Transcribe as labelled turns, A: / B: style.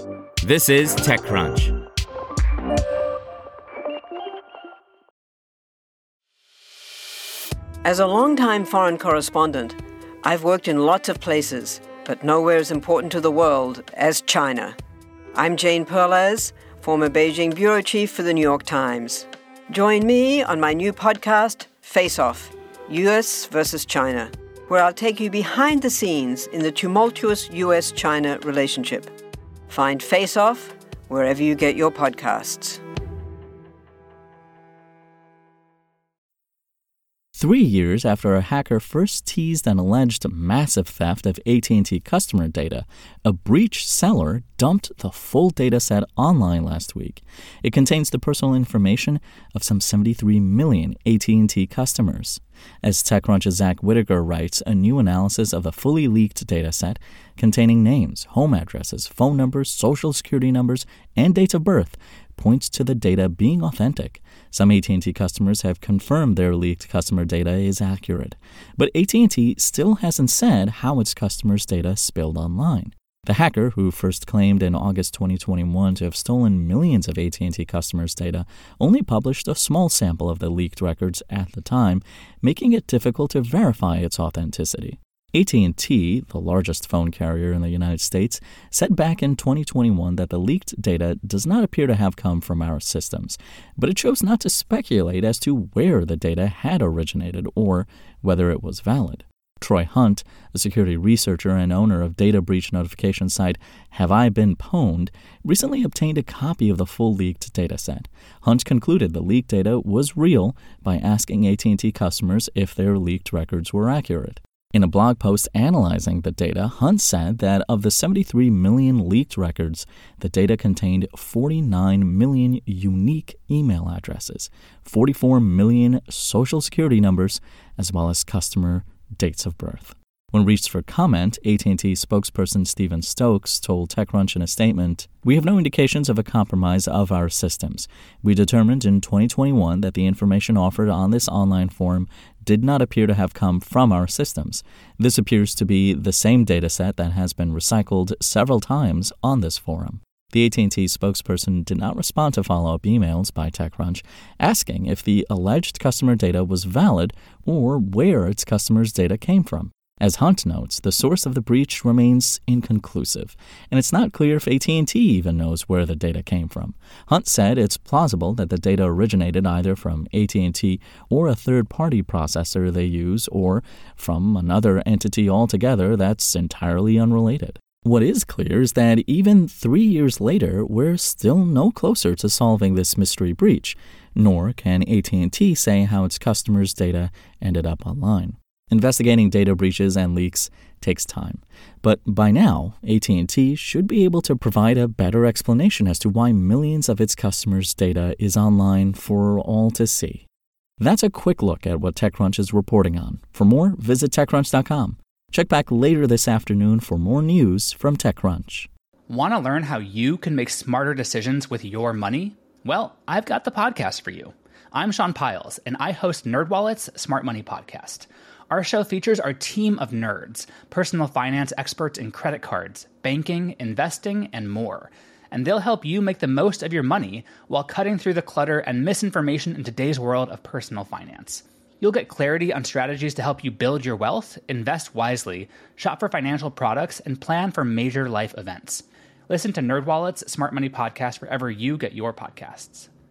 A: This is TechCrunch.
B: As a longtime foreign correspondent, I've worked in lots of places, but nowhere as important to the world as China. I'm Jane Perlez, former Beijing bureau chief for the New York Times. Join me on my new podcast, Face Off, US versus China, where I'll take you behind the scenes in the tumultuous US-China relationship. Find Face Off wherever you get your podcasts.
C: 3 years after a hacker first teased an alleged massive theft of AT&T customer data, a breached seller dumped the full dataset online last week. It contains the personal information of some 73 million AT&T customers. As TechCrunch's Zach Whittaker writes, a new analysis of the fully leaked dataset containing names, home addresses, phone numbers, social security numbers, and dates of birth points to the data being authentic. Some AT&T customers have confirmed their leaked customer data is accurate, but AT&T still hasn't said how its customers' data spilled online. The hacker, who first claimed in August 2021 to have stolen millions of AT&T customers' data, only published a small sample of the leaked records at the time, making it difficult to verify its authenticity. AT&T, the largest phone carrier in the United States, said back in 2021 that the leaked data does not appear to have come from our systems, but it chose not to speculate as to where the data had originated or whether it was valid. Troy Hunt, a security researcher and owner of data breach notification site Have I Been Pwned, recently obtained a copy of the full leaked dataset. Hunt concluded the leaked data was real by asking AT&T customers if their leaked records were accurate. In a blog post analyzing the data, Hunt said that of the 73 million leaked records, the data contained 49 million unique email addresses, 44 million social security numbers, as well as customer dates of birth. When reached for comment, AT&T spokesperson Stephen Stokes told TechCrunch in a statement, "We have no indications of a compromise of our systems. We determined in 2021 that the information offered on this online forum did not appear to have come from our systems. This appears to be the same dataset that has been recycled several times on this forum." The AT&T spokesperson did not respond to follow-up emails by TechCrunch asking if the alleged customer data was valid or where its customers' data came from. As Hunt notes, the source of the breach remains inconclusive, and it's not clear if AT&T even knows where the data came from. Hunt said it's plausible that the data originated either from AT&T or a third-party processor they use, or from another entity altogether that's entirely unrelated. What is clear is that even 3 years later, we're still no closer to solving this mystery breach, nor can AT&T say how its customers' data ended up online. Investigating data breaches and leaks takes time, but by now, AT&T should be able to provide a better explanation as to why millions of its customers' data is online for all to see. That's a quick look at what TechCrunch is reporting on. For more, visit TechCrunch.com. Check back later this afternoon for more news from TechCrunch.
D: Want to learn how you can make smarter decisions with your money? Well, I've got the podcast for you. I'm Sean Piles, and I host NerdWallet's Smart Money Podcast. Our show features our team of nerds, personal finance experts in credit cards, banking, investing, and more. And they'll help you make the most of your money while cutting through the clutter and misinformation in today's world of personal finance. You'll get clarity on strategies to help you build your wealth, invest wisely, shop for financial products, and plan for major life events. Listen to NerdWallet's Smart Money Podcast wherever you get your podcasts.